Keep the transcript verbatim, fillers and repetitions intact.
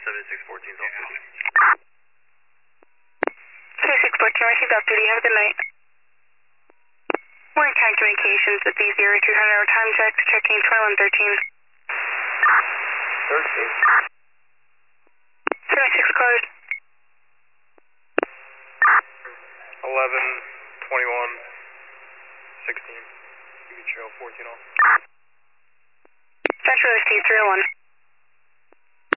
seventy-six fourteen is off duty. seventy-six fourteen, received off duty. Have a good night. We're in kind communications with the zero two hundred time checks, checking twenty-one thirteen. thirteen. seventy-six cars. eleven, twenty-one, sixteen. You can show fourteen off. Central C three oh one.